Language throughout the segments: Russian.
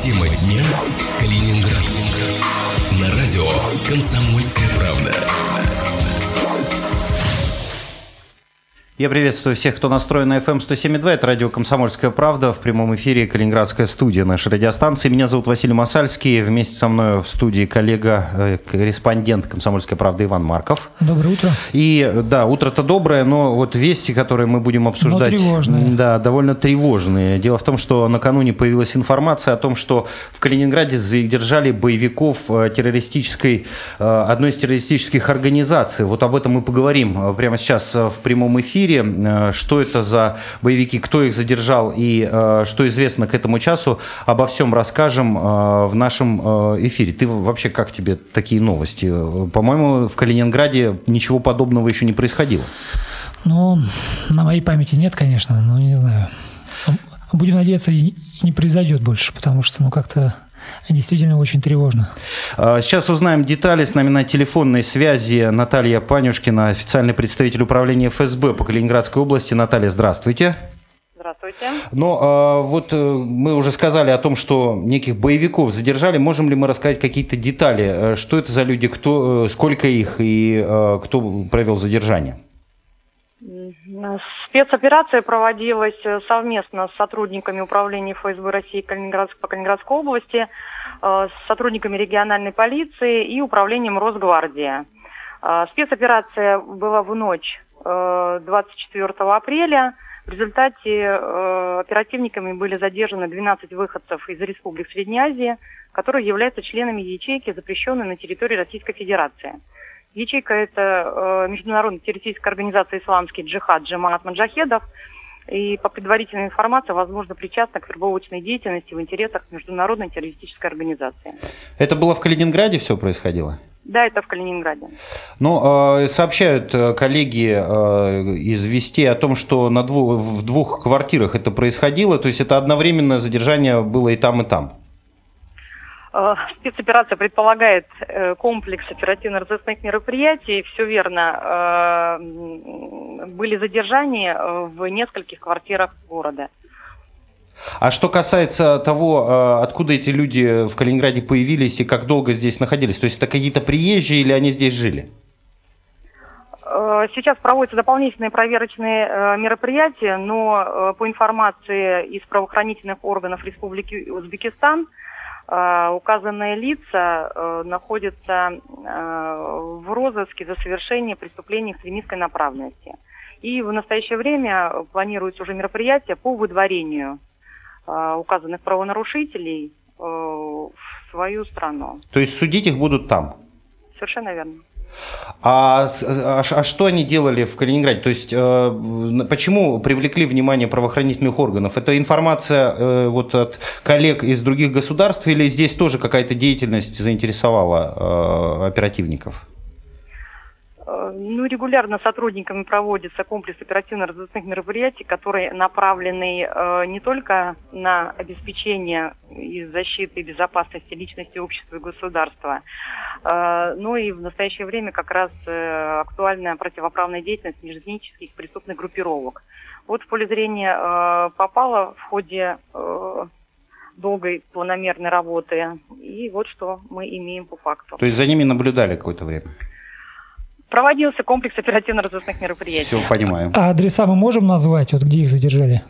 Тема дня: Калининград. На радио «Комсомольская правда». Я приветствую всех, кто настроен на FM 107.2. Это радио «Комсомольская правда». В прямом эфире Калининградская студия нашей радиостанции. Меня зовут Василий Масальский. Вместе со мной в студии коллега, корреспондент «Комсомольской правды» Иван Марков. Доброе утро. И да, утро-то доброе, но вот вести, которые мы будем обсуждать, тревожные. Да, довольно тревожные. Дело в том, что накануне появилась информация о том, что в Калининграде задержали боевиков одной из террористических организаций. Вот об этом мы поговорим прямо сейчас в прямом эфире. Что это за боевики, кто их задержал и что известно к этому часу, обо всем расскажем в нашем эфире. Ты вообще, как тебе такие новости? По-моему, в Калининграде ничего подобного еще не происходило. Ну, на моей памяти нет, конечно, но не знаю. Будем надеяться, и не произойдет больше, потому что, как-то действительно очень тревожно. Сейчас узнаем детали. С нами на телефонной связи Наталья Панюшкина, официальный представитель управления ФСБ по Калининградской области. Наталья, здравствуйте. Здравствуйте. Но вот мы уже сказали о том, что неких боевиков задержали. Можем ли мы рассказать какие-то детали? Что это за люди, сколько их и кто провел задержание? Спецоперация проводилась совместно с сотрудниками управления ФСБ России по Калининградской области, с сотрудниками региональной полиции и управлением Росгвардии. Спецоперация была в ночь 24 апреля. В результате оперативниками были задержаны 12 выходцев из республик Средней Азии, которые являются членами ячейки, запрещенной на территории Российской Федерации. Ячейка – это международная террористическая организация «Исламский джихад» Джамаат Маджахедов. И по предварительной информации, возможно, причастна к вербовочной деятельности в интересах международной террористической организации. Это было в Калининграде все происходило? Да, это в Калининграде. Но сообщают коллеги из «Вестей» о том, что в двух квартирах это происходило, то есть это одновременное задержание было и там, и там. Спецоперация предполагает комплекс оперативно-розыскных мероприятий. Все верно. Были задержания в нескольких квартирах города. А что касается того, откуда эти люди в Калининграде появились и как долго здесь находились, то есть это какие-то приезжие или они здесь жили? Сейчас проводятся дополнительные проверочные мероприятия, но по информации из правоохранительных органов Республики Узбекистан, указанные лица находятся в розыске за совершение преступлений экстремистской направленности. И в настоящее время планируется уже мероприятие по выдворению указанных правонарушителей в свою страну. То есть судить их будут там? Совершенно верно. А что они делали в Калининграде? То есть почему привлекли внимание правоохранительных органов? Это информация вот от коллег из других государств или здесь тоже какая-то деятельность заинтересовала оперативников? Регулярно сотрудниками проводится комплекс оперативно-розыскных мероприятий, которые направлены не только на обеспечение и защиты и безопасности личности, общества и государства, но и в настоящее время как раз актуальная противоправная деятельность межэтнических преступных группировок. Вот в поле зрения попала в ходе долгой планомерной работы, и вот что мы имеем по факту. То есть за ними наблюдали какое-то время? Проводился комплекс оперативно-розыскных мероприятий. Все, понимаю. А адреса мы можем назвать, вот где их задержали?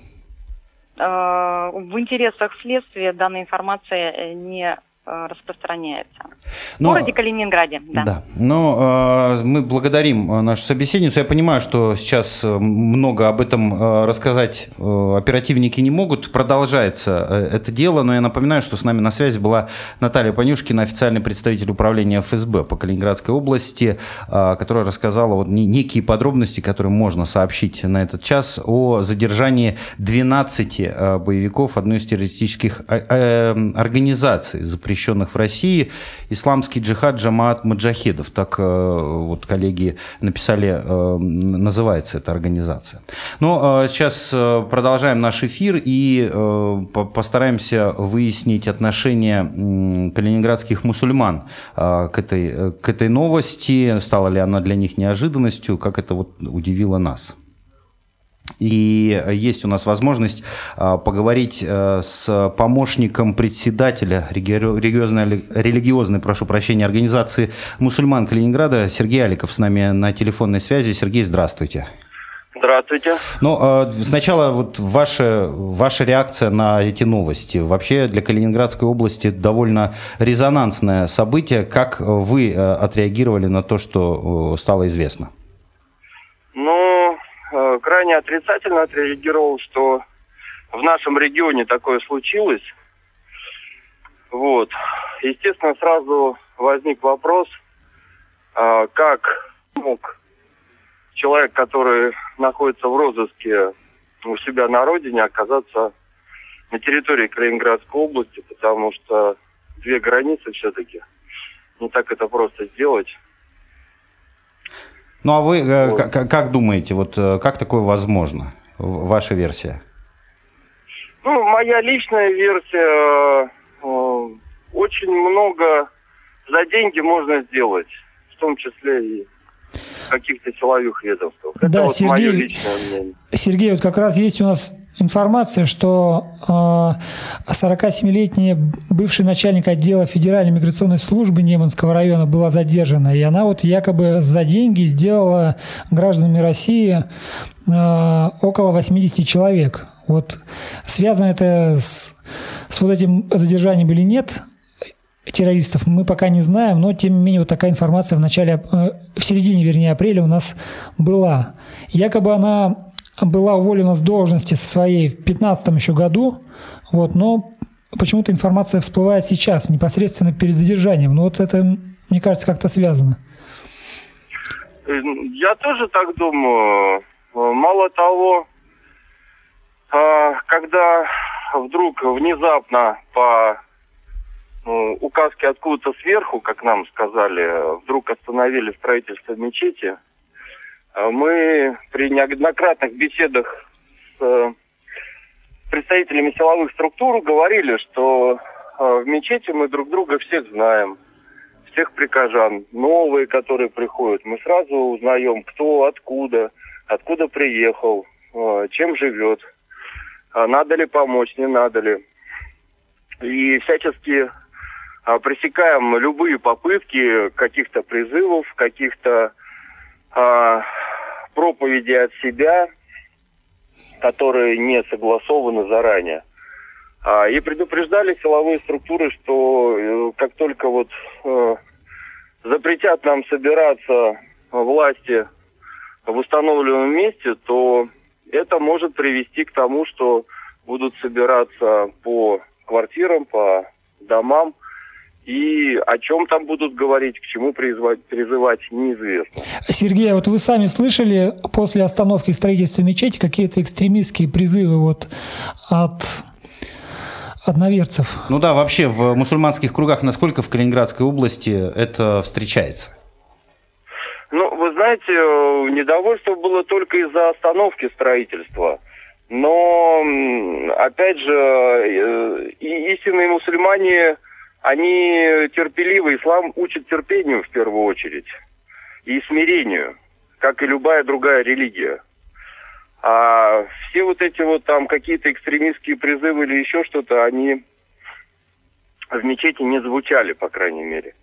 В интересах следствия данная информация не распространяется. В Но, городе Калининграде, да. Да. Но мы благодарим нашу собеседницу. Я понимаю, что сейчас много об этом рассказать оперативники не могут. Продолжается это дело, но я напоминаю, что с нами на связи была Наталья Панюшкина, официальный представитель управления ФСБ по Калининградской области, которая рассказала вот некие подробности, которые можно сообщить на этот час, о задержании 12 боевиков одной из террористических организаций, запрещенных в России, «Исламский джихад» Джамаат Маджахедов. Так вот коллеги написали, называется эта организация. Но сейчас продолжаем наш эфир и постараемся выяснить отношение калининградских мусульман к этой новости. Стала ли она для них неожиданностью, как это вот удивило нас. И есть у нас возможность поговорить с помощником председателя религиозной, прошу прощения, организации мусульман Калининграда Сергей Аликов с нами на телефонной связи. Сергей, здравствуйте. Здравствуйте. Ну, сначала вот ваша реакция на эти новости. Вообще для Калининградской области довольно резонансное событие. Как вы отреагировали на то, что стало известно? Ну, крайне отрицательно отреагировал, что в нашем регионе такое случилось. Вот. Естественно, сразу возник вопрос, как мог человек, который находится в розыске у себя на родине, оказаться на территории Калининградской области, потому что две границы все-таки. Не так это просто сделать. Ну, а вы как думаете, вот как такое возможно? Ваша версия? Ну, моя личная версия, очень много за деньги можно сделать, в том числе и в каких-то силовых ведомствах. Это да, вот Сергей, мое личное мнение. Сергей, вот как раз есть у нас информация, что 47-летняя бывший начальник отдела Федеральной миграционной службы Неманского района была задержана, и она вот якобы за деньги сделала гражданами России около 80 человек. Вот связано это с вот этим задержанием или нет террористов, мы пока не знаем, но тем не менее вот такая информация в середине апреля у нас была. Якобы она была уволена с должности со своей в 2015 еще году, вот, но почему-то информация всплывает сейчас, непосредственно перед задержанием. Но вот это, мне кажется, как-то связано. Я тоже так думаю. Мало того, когда вдруг внезапно по указке откуда-то сверху, как нам сказали, вдруг остановили строительство мечети, мы при неоднократных беседах с представителями силовых структур говорили, что в мечети мы друг друга всех знаем, всех прихожан, новые, которые приходят. Мы сразу узнаем, кто, откуда приехал, чем живет, надо ли помочь, не надо ли. И всячески пресекаем любые попытки каких-то призывов, каких-то проповедей от себя, которые не согласованы заранее. И предупреждали силовые структуры, что как только вот запретят нам собираться власти в установленном месте, то это может привести к тому, что будут собираться по квартирам, по домам, и о чем там будут говорить, к чему призывать, неизвестно. Сергей, вот вы сами слышали после остановки строительства мечети какие-то экстремистские призывы вот от одноверцев? Ну да, вообще в мусульманских кругах насколько в Калининградской области это встречается? Ну, вы знаете, недовольство было только из-за остановки строительства. Но, опять же, истинные мусульмане, они терпеливы. Ислам учит терпению в первую очередь и смирению, как и любая другая религия. А все вот эти вот там какие-то экстремистские призывы или еще что-то, они в мечети не звучали, по крайней мере.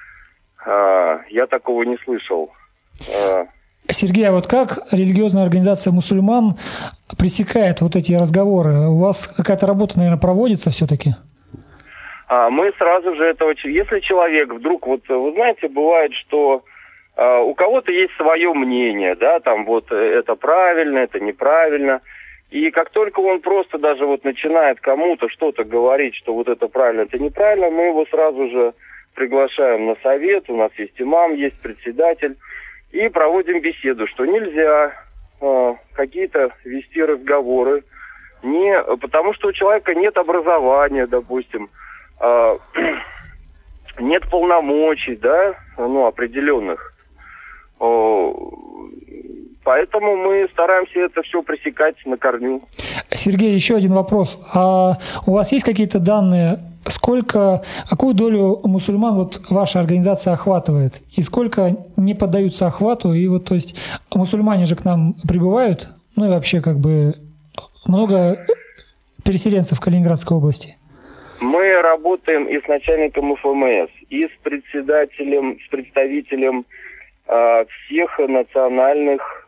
Я такого не слышал. Сергей, а вот как религиозная организация мусульман пресекает вот эти разговоры? У вас какая-то работа, наверное, проводится все-таки? Мы сразу же этого... Если человек вдруг... Вот вы знаете, бывает, что у кого-то есть свое мнение, да, там вот это правильно, это неправильно. И как только он просто даже вот начинает кому-то что-то говорить, что вот это правильно, это неправильно, мы его сразу же приглашаем на совет, у нас есть имам, есть председатель, и проводим беседу, что нельзя какие-то вести разговоры, потому что у человека нет образования, допустим, нет полномочий, да, определенных. Поэтому мы стараемся это все пресекать на корню. Сергей, еще один вопрос. А у вас есть какие-то данные, какую долю мусульман вот ваша организация охватывает? И сколько не поддаются охвату? И вот, то есть, мусульмане же к нам прибывают Ну и вообще как бы много переселенцев в Калининградской области? Мы работаем и с начальником ФМС, и с председателем, с представителем всех национальных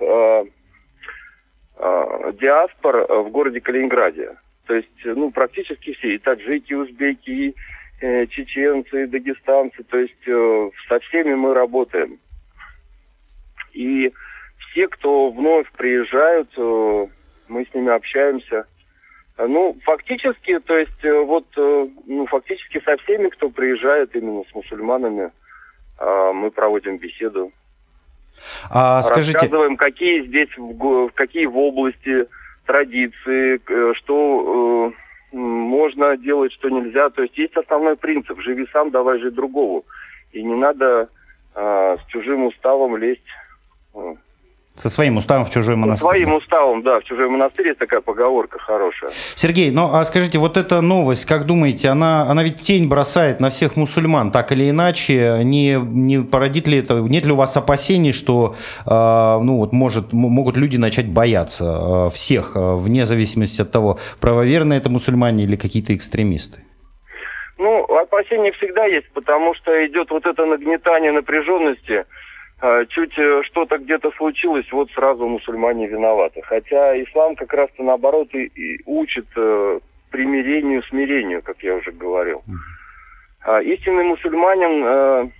диаспор в городе Калининграде. То есть, ну, практически все, и таджики, и узбеки, и чеченцы, и дагестанцы. То есть со всеми мы работаем. И все, кто вновь приезжают, мы с ними общаемся. Ну, фактически, то есть, вот, ну, фактически со всеми, кто приезжает именно с мусульманами, мы проводим беседу. Скажите... Рассказываем, какие здесь, какие в области традиции, что можно делать, что нельзя. То есть, есть основной принцип: живи сам, давай жить другому. И не надо с чужим уставом лезть. Со своим уставом в чужой монастырь. Своим уставом, да, в чужой монастырь. Есть такая поговорка хорошая. Сергей, ну а скажите, вот эта новость, как думаете, она ведь тень бросает на всех мусульман, так или иначе? Не породит ли это, нет ли у вас опасений, что ну, вот могут люди начать бояться всех, вне зависимости от того, правоверные это мусульмане или какие-то экстремисты? Ну, опасения всегда есть, потому что идет вот это нагнетание напряженности. Чуть что-то где-то случилось, вот сразу мусульмане виноваты. Хотя ислам как раз-то наоборот и учит примирению, смирению, как я уже говорил. Истинный мусульманин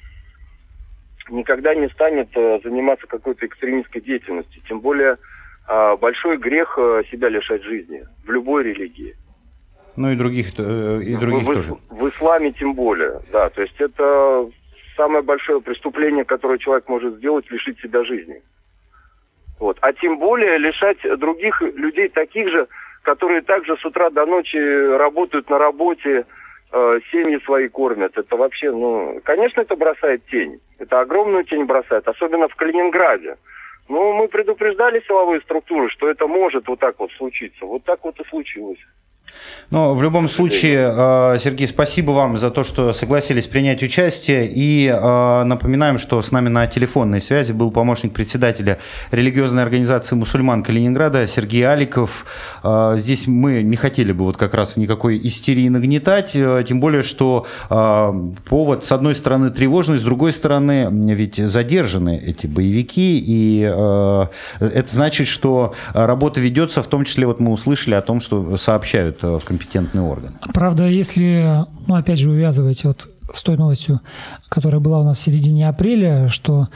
никогда не станет заниматься какой-то экстремистской деятельностью. Тем более большой грех себя лишать жизни в любой религии. Ну и других тоже. В исламе тем более, да. То есть это... самое большое преступление, которое человек может сделать, лишить себя жизни. Вот. А тем более лишать других людей, таких же, которые также с утра до ночи работают на работе, семьи свои кормят. Это вообще, ну, конечно, это бросает тень. Это огромную тень бросает, особенно в Калининграде. Но мы предупреждали силовые структуры, что это может вот так вот случиться. Вот так вот и случилось. Но в любом случае, Сергей, спасибо вам за то, что согласились принять участие. И напоминаем, что с нами на телефонной связи был помощник председателя религиозной организации мусульман Калининграда Сергей Аликов. Здесь мы не хотели бы вот как раз никакой истерии нагнетать, тем более, что повод, с одной стороны, тревожный, с другой стороны, ведь задержаны эти боевики, и это значит, что работа ведется, в том числе, вот мы услышали о том, что сообщают в компетентные органы. Правда, если, ну, опять же, увязывать вот с той новостью, которая была у нас в середине апреля, что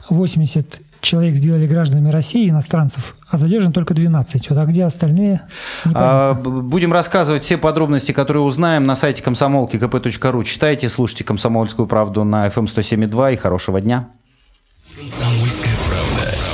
80 человек сделали гражданами России, иностранцев, а задержан только 12. Вот, а где остальные? Будем рассказывать все подробности, которые узнаем на сайте комсомолки kp.ru. Читайте, слушайте «Комсомольскую правду» на FM 107.2 и хорошего дня. Комсомольская правда.